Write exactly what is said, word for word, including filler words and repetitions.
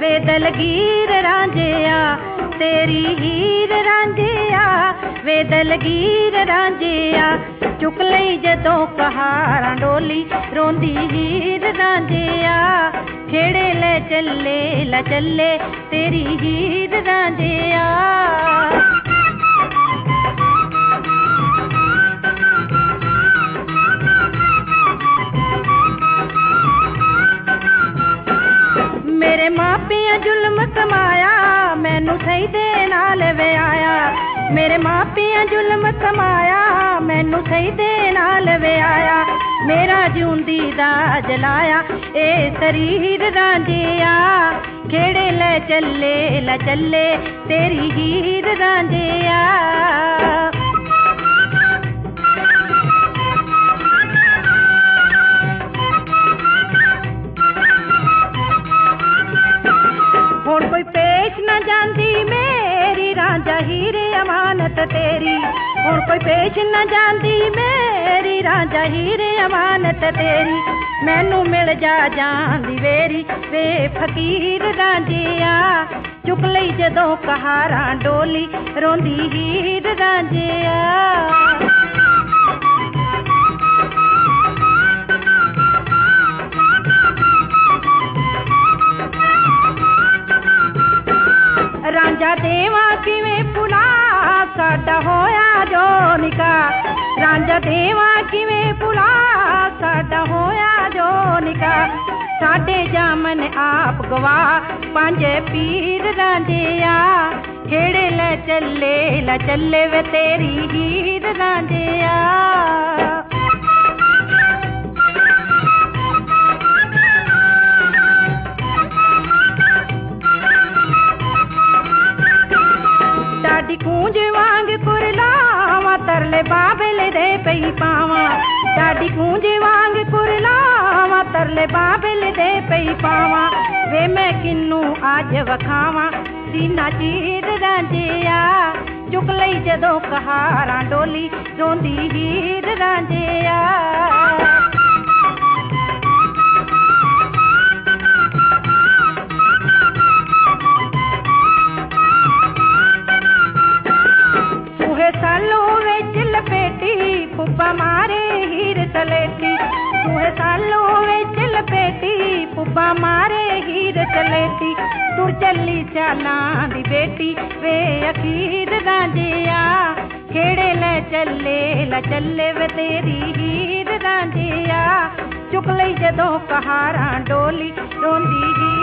वे दलगीर रांझिया तेरी हीर रांझिया वे दलगीर रांझिया चुक लई जदों कहारां डोली रोंदी हीर रांझिया खेड़े ले चले ला चले तेरी हीर रांझिया मेरे मापियां जुल्म कमाया मैनू सही दे नाल विआया मेरे मापियां जुल्म कमाया मैनू सही दे नाल विआया मेरा जिउंदी दा जलाया ए शरीर रांझिया खेड़े ले चले ला चले तेरी हीर रांझिया हुण कोई पेश न जांदी मेरी रांझा हीरे अमानत तेरी हुण कोई पेश न जांदी मेरी रांझा हीरे अमानत तेरी मैनू मिल जा जांदी वेरी वे फकीर रांझिया चुक लई जदों कहारां डोली रोंदी हीर रांझिया रांझा देवा किवें भुला साडा होया जो निका रांझा देवा किवें भुला साडा होया जो निका साडे जामन आप गवा पांजे पीर रांझिया खेड़े ले चले ला चले वे तेरी हीर रांझिया डाडी कूंज वांग कुरलावा तरले बाबेले दे पई पावा डाडी कूंज वांग कुरलावा तरले बाबेले दे पई पावा वे मैं किन्नू आज वखावा सीना चीर रांझिया चुक लई जदों कहारां डोली रोंदी हीर रांझिया सालों विच लपेटी पुब्बा मारे हीर तलेटी तुहे सालों विच लपेटी पुब्बा मारे हीर तलेटी तुर चली चालां दी बेटी वे अखीर रांझिया खेड़े ले चले ला चले वे तेरी हीर रांझिया चुक लई जदों कहारां डोली रोंदी ही